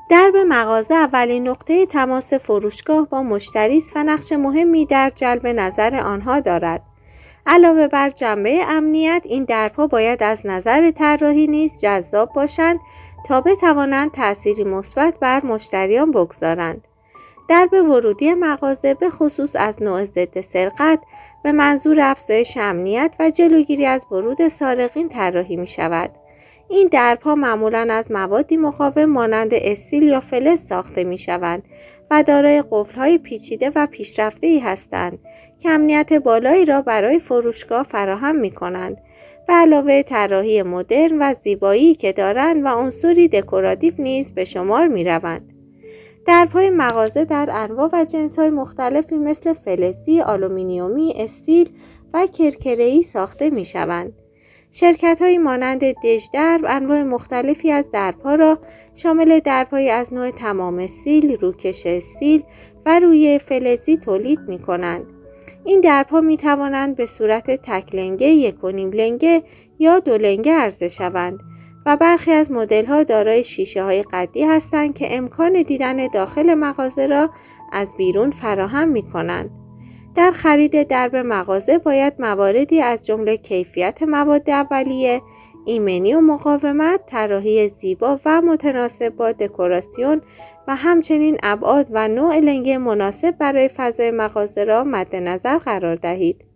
درب مغازه اولین نقطه تماس فروشگاه با مشتری است و نقش مهمی در جلب نظر آنها دارد. علاوه بر جنبه امنیت، این درها باید از نظر طراحی نیز جذاب باشند تا بتوانند تأثیری مثبت بر مشتریان بگذارند. درب ورودی مغازه به خصوص از نوع ضد سرقت به منظور افزایش امنیت و جلوگیری از ورود سارقین طراحی می شود. این درها معمولاً از موادی مقاوم مانند استیل یا فلز ساخته می شوند و دارای قفل‌های پیچیده و پیشرفته‌ای هستند که امنیت بالایی را برای فروشگاه فراهم می کنند. به علاوه طراحی مدرن و زیبایی که دارند و عنصری دکوراتیو نیز به شمار می روند. درهای مغازه در انواع و جنس‌های مختلفی مثل فلزی، آلومینیومی، استیل و کرکره‌ای ساخته می‌شوند. شرکت‌هایی مانند دژدرب انواع مختلفی از درها را شامل درهایی از نوع تمام استیل، روکش استیل و روی فلزی تولید می‌کنند. این درها می‌توانند به صورت تک لنگه، 1.5 لنگه یا 2 لنگه عرضه شوند و برخی از مدل‌ها دارای شیشه‌های قدی هستند که امکان دیدن داخل مغازه را از بیرون فراهم می‌کنند. در خرید درب مغازه باید مواردی از جمله کیفیت مواد اولیه، ایمنی و مقاومت، طراحی زیبا و متناسب با دکوراسیون و همچنین ابعاد و نوع لنگه مناسب برای فضای مغازه را مد نظر قرار دهید.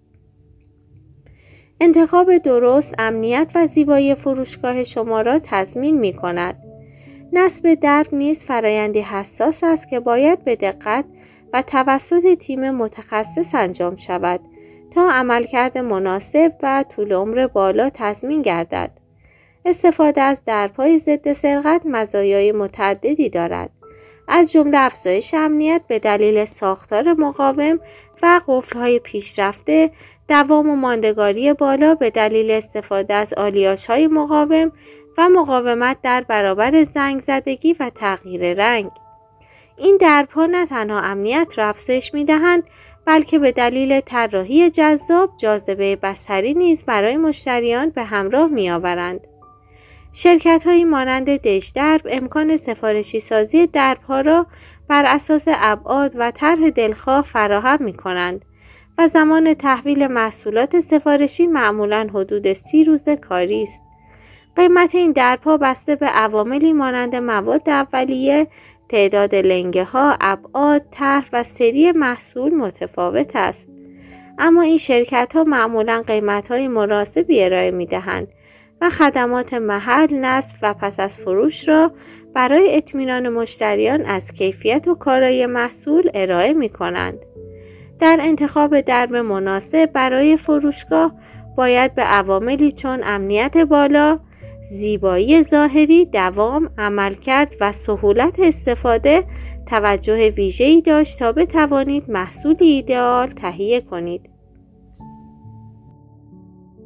انتخاب درست، امنیت و زیبایی فروشگاه شما را تضمین می کند. نصب درب نیز فرایندی حساس است که باید به دقت و توسط تیم متخصص انجام شود تا عملکرد مناسب و طول عمر بالا تضمین گردد. استفاده از درب‌های ضد سرقت مزایای متعددی دارد، از جمله افزایش امنیت به دلیل ساختار مقاوم و قفل‌های پیشرفته، دوام و ماندگاری بالا به دلیل استفاده از آلیاژهای مقاوم و مقاومت در برابر زنگ زدگی و تغییر رنگ. این درب‌ها نه تنها امنیت را افزایش می‌دهند، بلکه به دلیل طراحی جذاب، جاذبه بصری نیز برای مشتریان به همراه می‌آورند. شرکت‌هایی مانند دژدرب امکان سفارشی سازی درب‌ها را بر اساس ابعاد و طرح دلخواه فراهم می‌کنند و زمان تحویل محصولات سفارشی معمولاً حدود 30 روز کاری است. قیمت این درب‌ها بسته به عواملی مانند مواد اولیه، تعداد لنگه‌ها، ابعاد، طرح و سری محصول متفاوت است. اما این شرکت‌ها معمولاً قیمت‌های مناسبی ارائه می‌دهند و خدمات محل، نصب و پس از فروش را برای اطمینان مشتریان از کیفیت و کارایی محصول ارائه می‌کنند. در انتخاب درب مناسب برای فروشگاه باید به عواملی چون امنیت بالا، زیبایی ظاهری، دوام، عملکرد و سهولت استفاده توجه ویژه‌ای داشت تا بتوانید محصولی ایدئال تهیه کنید.